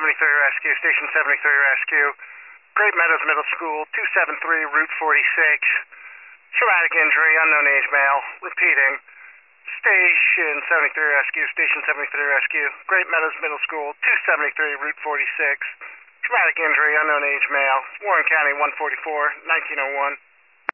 Rescue, Station 73 Rescue. Great Meadows Middle School, 273 Route 46. Traumatic injury, unknown age male. Repeating. Station 73 Rescue, Station 73 Rescue. Great Meadows Middle School, 273 Route 46. Traumatic injury, unknown age male. Warren County 144, 1901.